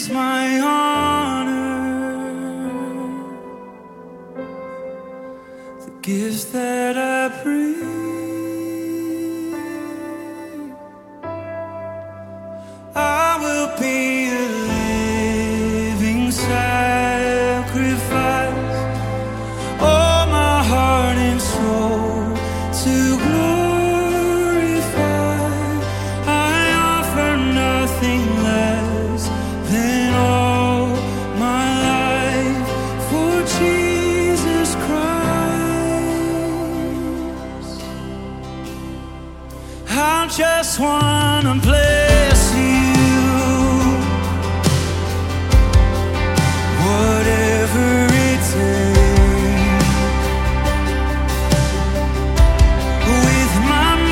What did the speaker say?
is my honor, the gifts that I breathe. I will be a living sacrifice, all my heart and soul to glorify. I offer nothing less than all my life for Jesus Christ. I just wanna play